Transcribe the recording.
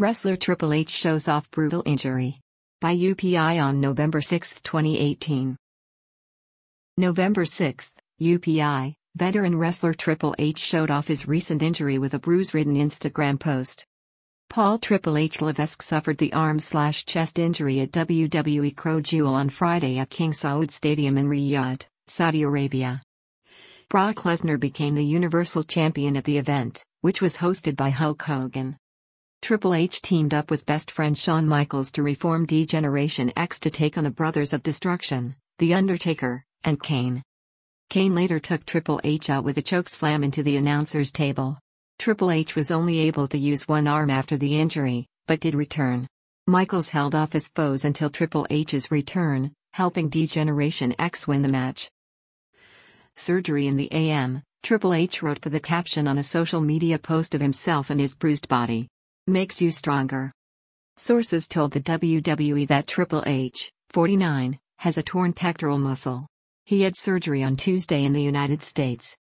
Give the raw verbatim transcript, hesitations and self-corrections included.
Wrestler Triple H shows off brutal injury. By U P I on November sixth, twenty eighteen. November sixth, U P I, veteran wrestler Triple H showed off his recent injury with a bruise-ridden Instagram post. Paul Triple H Levesque suffered the arm-slash-chest injury at W W E Crown Jewel on Friday at King Saud Stadium in Riyadh, Saudi Arabia. Brock Lesnar became the Universal Champion at the event, which was hosted by Hulk Hogan. Triple H teamed up with best friend Shawn Michaels to reform D-Generation X to take on the Brothers of Destruction, The Undertaker, and Kane. Kane later took Triple H out with a chokeslam into the announcer's table. Triple H was only able to use one arm after the injury, but did return. Michaels held off his foes until Triple H's return, helping D-Generation X win the match. Surgery in the A M, Triple H wrote for the caption on a social media post of himself and his bruised body. Makes you stronger. Sources told the W W E that Triple H, forty-nine, has a torn pectoral muscle. He had surgery on Tuesday in the United States.